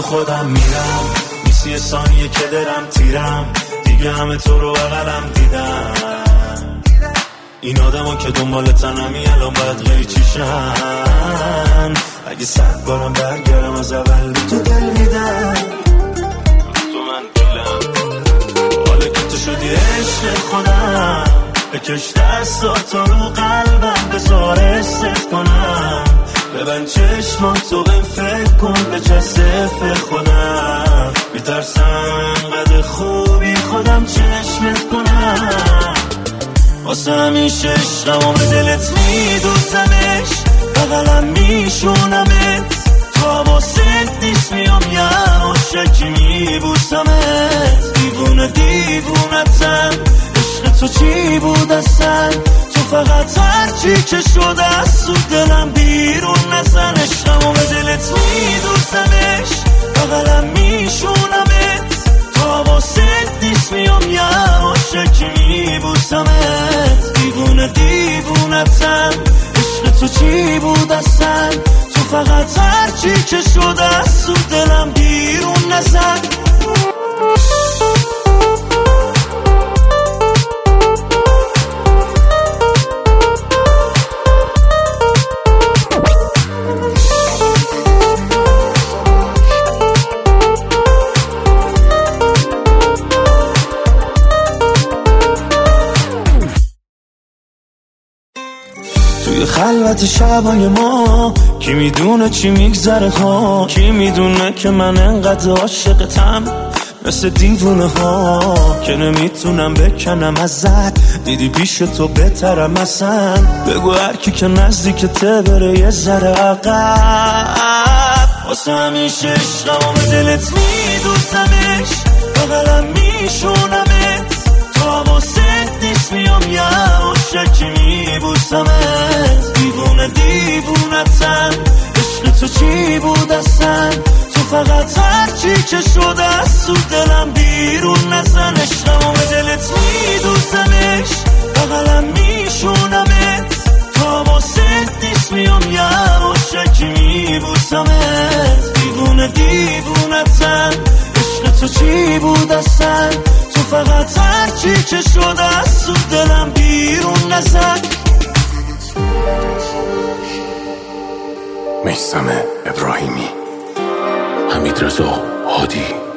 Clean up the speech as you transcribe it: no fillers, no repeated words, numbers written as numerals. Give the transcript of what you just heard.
خودم میرم، نیست یه ثانیه که درم تیرم، دیگه همه تو رو بغلم دیدم. این آدم که دنبال تنمی الان باید قیچیشن. اگه 100 بارم برگردم از اول تو دل میدم، تو من دیلم. حالا که تو شدی عشق خودم، بکش دستاتو رو قلبم، بذار حست کنم. ببند چشماتو بهم فکر کن، به چسف خودم. میترسم انقدر خوبی خودم چشمت کنم. واسه همیشه عشقمو به دلت میدوزمش، بغلم میشونمت. تو حواست نیست میام یواشکی میبوسمت. دیوونه دیوونتم، عشق تو چی بود اصلا؟ تو فقط هرچی که شده از تو دلم بیرون نزن. عشقمو به دلت میدوزمش، بغلم میشونمت. تو حواست نیست میام یواشکی میبوسمت. دیوونه دیوونتم، عشق تو چی بود اصلا؟ تو فقط هرچی که شده از تو دلم بیرون نزن. توی خلوت شبای ما کی میدونه چی میگذره ها؟ کی میدونه که من انقدر عاشقتم مثل دیوونه ها که نمیتونم بکنم ازت. دیدی پیش تو بهترم اصلا. بگو هر کی که نزدیکته بره یه ذره عقب. واسه همیشه عشقمو به دلت میدوزمش، بغلم میشونمت. تو حواست نیست میام یواشکی میبوسمت. دیوونه دیوونتم، عشق تو چی بود اصلا؟ تو فقط هرچی که شده از تو دلم بیرون نزن. عشقمو به دلت میدوزمش، بغلم میشونمت. تو حواست نیست میام یواشکی میبوسمت. دیوونه دیوونتم، عشق تو چی بود اصلا؟ تو فقط هرچی که شده از تو دلم بیرون نزن. میثم ابراهیمی، حمیدرضا هادی.